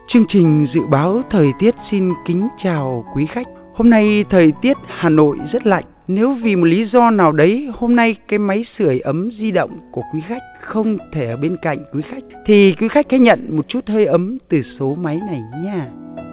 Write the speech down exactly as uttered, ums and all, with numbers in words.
Chương trình dự báo thời tiết xin kính chào quý khách. Hôm nay thời tiết Hà Nội rất lạnh. Nếu vì một lý do nào đấy hôm nay cái máy sưởi ấm di động của quý khách không thể ở bên cạnh quý khách thì quý khách hãy nhận một chút hơi ấm từ số máy này nha.